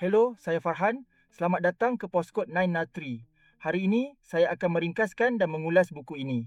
Hello, saya Farhan. Selamat datang ke Postkod 903. Hari ini, saya akan meringkaskan dan mengulas buku ini.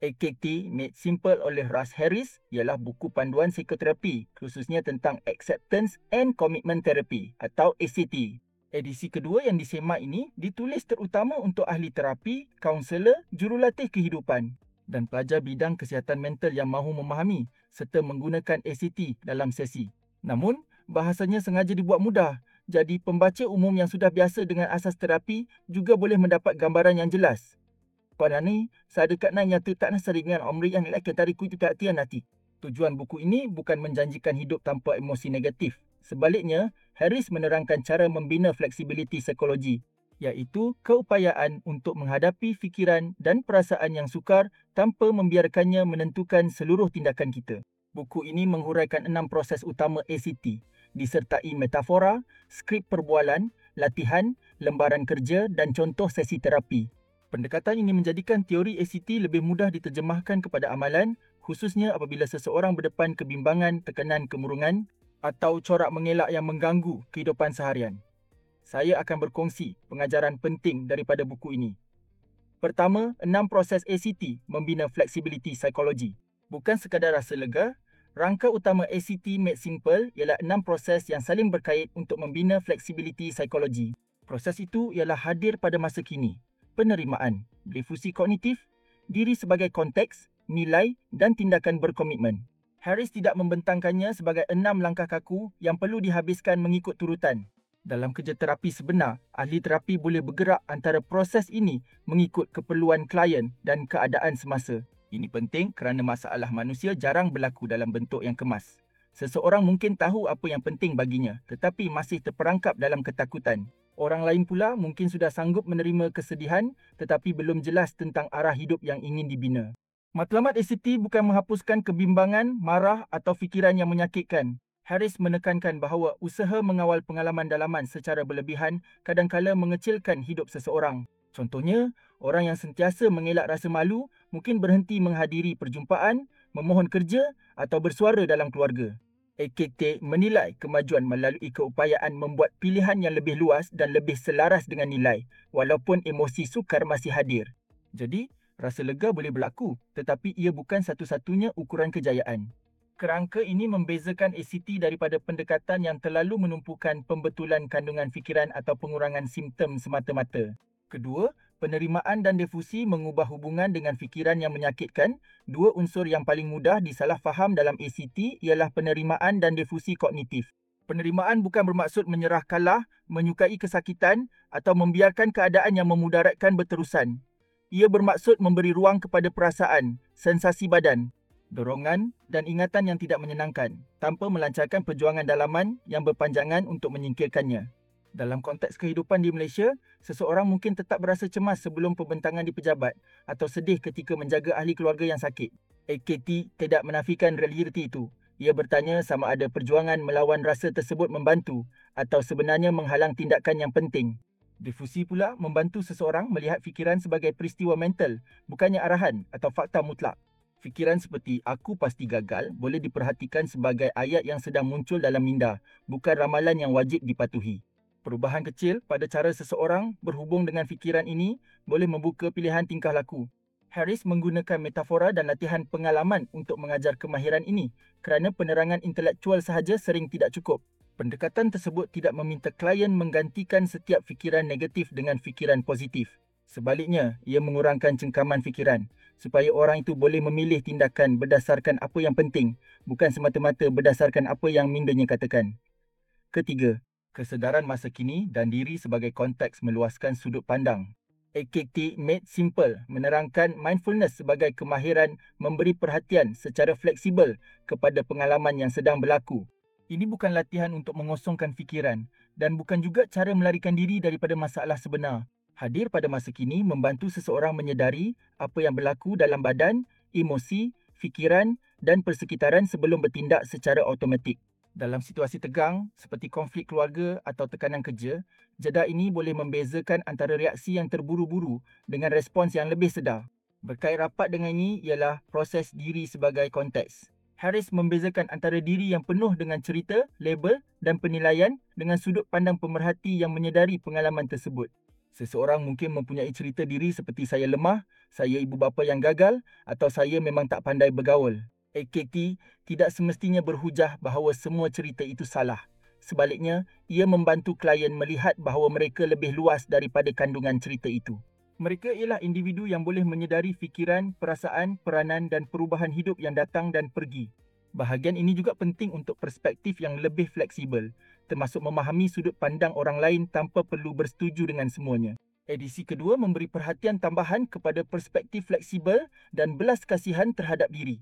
AKT Made Simple oleh Russ Harris ialah buku panduan psikoterapi, khususnya tentang Acceptance and Commitment Therapy atau ACT. Edisi kedua yang disemak ini ditulis terutama untuk ahli terapi, kaunselor, jurulatih kehidupan dan pelajar bidang kesihatan mental yang mahu memahami serta menggunakan ACT dalam sesi. Namun, bahasanya sengaja dibuat mudah. Jadi, pembaca umum yang sudah biasa dengan asas terapi juga boleh mendapat gambaran yang jelas. Pada ni, saya dekat nai nyata tak nak dengan omri yang nilai tariku itu perhatian nanti. Tujuan buku ini bukan menjanjikan hidup tanpa emosi negatif. Sebaliknya, Harris menerangkan cara membina fleksibiliti psikologi, iaitu keupayaan untuk menghadapi fikiran dan perasaan yang sukar tanpa membiarkannya menentukan seluruh tindakan kita. Buku ini menguraikan 6 proses utama ACT, disertai metafora, skrip perbualan, latihan, lembaran kerja dan contoh sesi terapi. Pendekatan ini menjadikan teori ACT lebih mudah diterjemahkan kepada amalan, khususnya apabila seseorang berdepan kebimbangan, tekanan kemurungan atau corak mengelak yang mengganggu kehidupan seharian. Saya akan berkongsi pengajaran penting daripada buku ini. Pertama, 6 proses ACT membina fleksibiliti psikologi. Bukan sekadar rasa lega, rangka utama ACT Made Simple ialah 6 proses yang saling berkait untuk membina fleksibiliti psikologi. Proses itu ialah hadir pada masa kini, penerimaan, difusi kognitif, diri sebagai konteks, nilai dan tindakan berkomitmen. Harris tidak membentangkannya sebagai 6 langkah kaku yang perlu dihabiskan mengikut turutan. Dalam kerja terapi sebenar, ahli terapi boleh bergerak antara proses ini mengikut keperluan klien dan keadaan semasa. Ini penting kerana masalah manusia jarang berlaku dalam bentuk yang kemas. Seseorang mungkin tahu apa yang penting baginya, tetapi masih terperangkap dalam ketakutan. Orang lain pula mungkin sudah sanggup menerima kesedihan, tetapi belum jelas tentang arah hidup yang ingin dibina. Matlamat ACT bukan menghapuskan kebimbangan, marah atau fikiran yang menyakitkan. Harris menekankan bahawa usaha mengawal pengalaman dalaman secara berlebihan kadang-kala mengecilkan hidup seseorang. Contohnya, orang yang sentiasa mengelak rasa malu mungkin berhenti menghadiri perjumpaan, memohon kerja atau bersuara dalam keluarga. AKT menilai kemajuan melalui keupayaan membuat pilihan yang lebih luas dan lebih selaras dengan nilai, walaupun emosi sukar masih hadir. Jadi, rasa lega boleh berlaku, tetapi ia bukan satu-satunya ukuran kejayaan. Kerangka ini membezakan ACT daripada pendekatan yang terlalu menumpukan pembetulan kandungan fikiran atau pengurangan simptom semata-mata. Kedua, penerimaan dan difusi mengubah hubungan dengan fikiran yang menyakitkan. Dua unsur yang paling mudah disalahfaham dalam ACT ialah penerimaan dan difusi kognitif. Penerimaan bukan bermaksud menyerah kalah, menyukai kesakitan atau membiarkan keadaan yang memudaratkan berterusan. Ia bermaksud memberi ruang kepada perasaan, sensasi badan, dorongan dan ingatan yang tidak menyenangkan tanpa melancarkan perjuangan dalaman yang berpanjangan untuk menyingkirkannya. Dalam konteks kehidupan di Malaysia, seseorang mungkin tetap berasa cemas sebelum pembentangan di pejabat atau sedih ketika menjaga ahli keluarga yang sakit. AKT tidak menafikan realiti itu. Ia bertanya sama ada perjuangan melawan rasa tersebut membantu atau sebenarnya menghalang tindakan yang penting. Difusi pula membantu seseorang melihat fikiran sebagai peristiwa mental, bukannya arahan atau fakta mutlak. Fikiran seperti aku pasti gagal boleh diperhatikan sebagai ayat yang sedang muncul dalam minda, bukan ramalan yang wajib dipatuhi. Perubahan kecil pada cara seseorang berhubung dengan fikiran ini boleh membuka pilihan tingkah laku. Harris menggunakan metafora dan latihan pengalaman untuk mengajar kemahiran ini kerana penerangan intelektual sahaja sering tidak cukup. Pendekatan tersebut tidak meminta klien menggantikan setiap fikiran negatif dengan fikiran positif. Sebaliknya, ia mengurangkan cengkaman fikiran supaya orang itu boleh memilih tindakan berdasarkan apa yang penting, bukan semata-mata berdasarkan apa yang mindanya katakan. Ketiga, kesedaran masa kini dan diri sebagai konteks meluaskan sudut pandang. AKT Made Simple menerangkan mindfulness sebagai kemahiran memberi perhatian secara fleksibel kepada pengalaman yang sedang berlaku. Ini bukan latihan untuk mengosongkan fikiran dan bukan juga cara melarikan diri daripada masalah sebenar. Hadir pada masa kini membantu seseorang menyedari apa yang berlaku dalam badan, emosi, fikiran dan persekitaran sebelum bertindak secara automatik. Dalam situasi tegang seperti konflik keluarga atau tekanan kerja, jeda ini boleh membezakan antara reaksi yang terburu-buru dengan respons yang lebih sedar. Berkait rapat dengan ini ialah proses diri sebagai konteks. Harris membezakan antara diri yang penuh dengan cerita, label dan penilaian dengan sudut pandang pemerhati yang menyedari pengalaman tersebut. Seseorang mungkin mempunyai cerita diri seperti saya lemah, saya ibu bapa yang gagal atau saya memang tak pandai bergaul. AKT tidak semestinya berhujah bahawa semua cerita itu salah. Sebaliknya, ia membantu klien melihat bahawa mereka lebih luas daripada kandungan cerita itu. Mereka ialah individu yang boleh menyedari fikiran, perasaan, peranan dan perubahan hidup yang datang dan pergi. Bahagian ini juga penting untuk perspektif yang lebih fleksibel, termasuk memahami sudut pandang orang lain tanpa perlu bersetuju dengan semuanya. Edisi kedua memberi perhatian tambahan kepada perspektif fleksibel dan belas kasihan terhadap diri.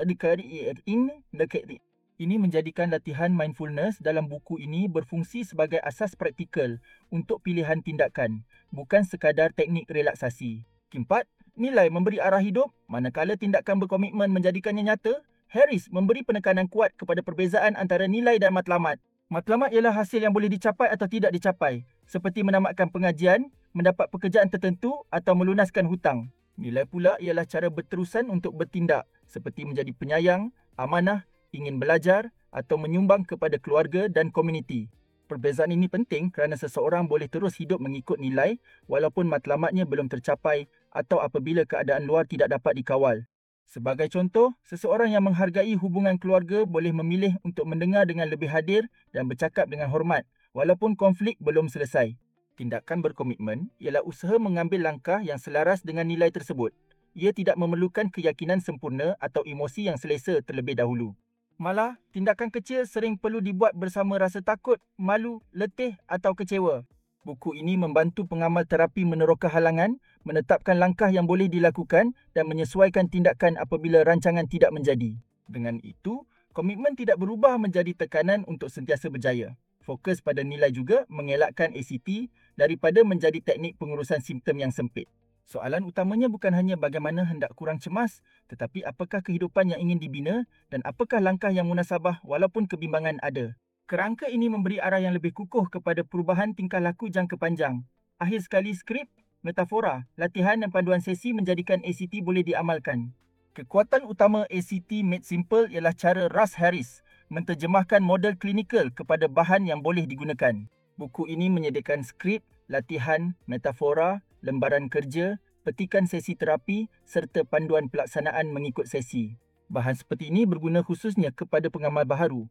Ini menjadikan latihan mindfulness dalam buku ini berfungsi sebagai asas praktikal untuk pilihan tindakan, bukan sekadar teknik relaksasi. Keempat, nilai memberi arah hidup, manakala tindakan berkomitmen menjadikannya nyata. Harris memberi penekanan kuat kepada perbezaan antara nilai dan matlamat. Matlamat ialah hasil yang boleh dicapai atau tidak dicapai, seperti menamatkan pengajian, mendapat pekerjaan tertentu atau melunaskan hutang. Nilai pula ialah cara berterusan untuk bertindak, seperti menjadi penyayang, amanah, ingin belajar atau menyumbang kepada keluarga dan komuniti. Perbezaan ini penting kerana seseorang boleh terus hidup mengikut nilai walaupun matlamatnya belum tercapai atau apabila keadaan luar tidak dapat dikawal. Sebagai contoh, seseorang yang menghargai hubungan keluarga boleh memilih untuk mendengar dengan lebih hadir dan bercakap dengan hormat walaupun konflik belum selesai. Tindakan berkomitmen ialah usaha mengambil langkah yang selaras dengan nilai tersebut. Ia tidak memerlukan keyakinan sempurna atau emosi yang selesa terlebih dahulu. Malah, tindakan kecil sering perlu dibuat bersama rasa takut, malu, letih atau kecewa. Buku ini membantu pengamal terapi meneroka halangan, menetapkan langkah yang boleh dilakukan dan menyesuaikan tindakan apabila rancangan tidak menjadi. Dengan itu, komitmen tidak berubah menjadi tekanan untuk sentiasa berjaya. Fokus pada nilai juga mengelakkan ACT daripada menjadi teknik pengurusan simptom yang sempit. Soalan utamanya bukan hanya bagaimana hendak kurang cemas, tetapi apakah kehidupan yang ingin dibina dan apakah langkah yang munasabah walaupun kebimbangan ada. Kerangka ini memberi arah yang lebih kukuh kepada perubahan tingkah laku jangka panjang. Akhir sekali, skrip, metafora, latihan dan panduan sesi menjadikan ACT boleh diamalkan. Kekuatan utama ACT Made Simple ialah cara Russ Harris menterjemahkan model klinikal kepada bahan yang boleh digunakan. Buku ini menyediakan skrip, latihan, metafora, lembaran kerja, petikan sesi terapi serta panduan pelaksanaan mengikut sesi. Bahan seperti ini berguna khususnya kepada pengamal baharu.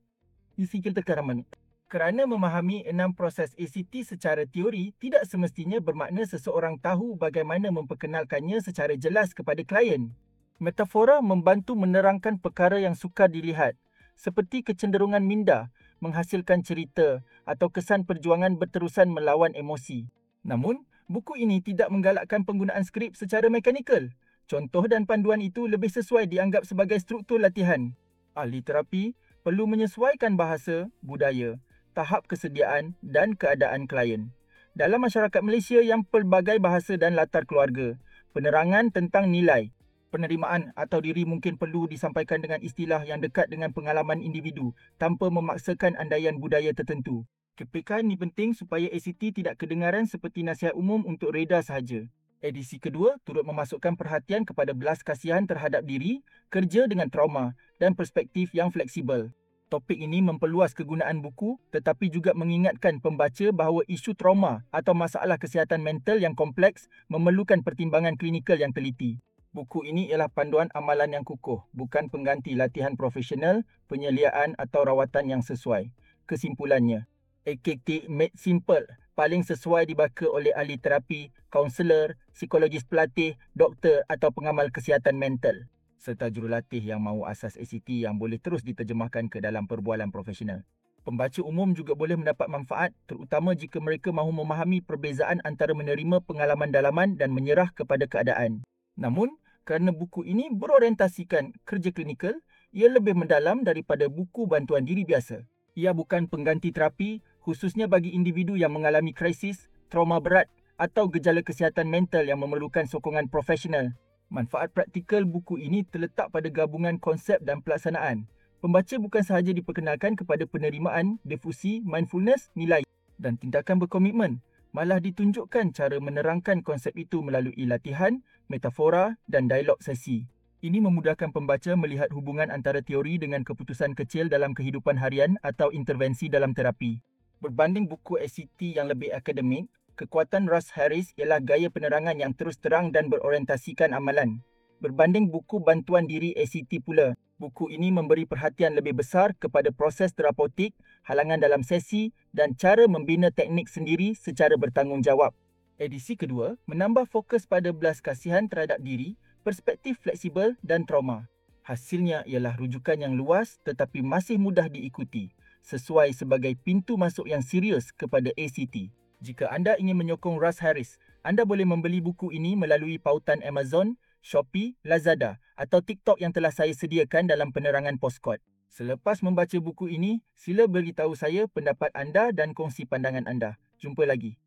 Kerana memahami 6 proses ACT secara teori tidak semestinya bermakna seseorang tahu bagaimana memperkenalkannya secara jelas kepada klien. Metafora membantu menerangkan perkara yang sukar dilihat, seperti kecenderungan minda, menghasilkan cerita atau kesan perjuangan berterusan melawan emosi. Namun, buku ini tidak menggalakkan penggunaan skrip secara mekanikal. Contoh dan panduan itu lebih sesuai dianggap sebagai struktur latihan. Ahli terapi perlu menyesuaikan bahasa, budaya, tahap kesediaan dan keadaan klien. Dalam masyarakat Malaysia yang pelbagai bahasa dan latar keluarga, penerangan tentang nilai, penerimaan atau diri mungkin perlu disampaikan dengan istilah yang dekat dengan pengalaman individu tanpa memaksakan andaian budaya tertentu. Kepekaan ini penting supaya ACT tidak kedengaran seperti nasihat umum untuk reda sahaja. Edisi kedua turut memasukkan perhatian kepada belas kasihan terhadap diri, kerja dengan trauma dan perspektif yang fleksibel. Topik ini memperluas kegunaan buku tetapi juga mengingatkan pembaca bahawa isu trauma atau masalah kesihatan mental yang kompleks memerlukan pertimbangan klinikal yang teliti. Buku ini ialah panduan amalan yang kukuh, bukan pengganti latihan profesional, penyeliaan atau rawatan yang sesuai. Kesimpulannya, AKT Made Simple paling sesuai dibaca oleh ahli terapi, kaunselor, psikologis pelatih, doktor atau pengamal kesihatan mental serta jurulatih yang mahu asas ACT yang boleh terus diterjemahkan ke dalam perbualan profesional. Pembaca umum juga boleh mendapat manfaat terutama jika mereka mahu memahami perbezaan antara menerima pengalaman dalaman dan menyerah kepada keadaan. Namun, kerana buku ini berorientasikan kerja klinikal, ia lebih mendalam daripada buku bantuan diri biasa. Ia bukan pengganti terapi, khususnya bagi individu yang mengalami krisis, trauma berat atau gejala kesihatan mental yang memerlukan sokongan profesional. Manfaat praktikal buku ini terletak pada gabungan konsep dan pelaksanaan. Pembaca bukan sahaja diperkenalkan kepada penerimaan, difusi, mindfulness, nilai dan tindakan berkomitmen, malah ditunjukkan cara menerangkan konsep itu melalui latihan, metafora dan dialog sesi. Ini memudahkan pembaca melihat hubungan antara teori dengan keputusan kecil dalam kehidupan harian atau intervensi dalam terapi. Berbanding buku ACT yang lebih akademik, kekuatan Russ Harris ialah gaya penerangan yang terus terang dan berorientasikan amalan. Berbanding buku bantuan diri ACT pula, buku ini memberi perhatian lebih besar kepada proses terapeutik, halangan dalam sesi dan cara membina teknik sendiri secara bertanggungjawab. Edisi kedua menambah fokus pada belas kasihan terhadap diri, perspektif fleksibel dan trauma. Hasilnya ialah rujukan yang luas tetapi masih mudah diikuti, sesuai sebagai pintu masuk yang serius kepada ACT. Jika anda ingin menyokong Russ Harris, anda boleh membeli buku ini melalui pautan Amazon, Shopee, Lazada atau TikTok yang telah saya sediakan dalam penerangan Postkod. Selepas membaca buku ini, sila beritahu saya pendapat anda dan kongsi pandangan anda. Jumpa lagi.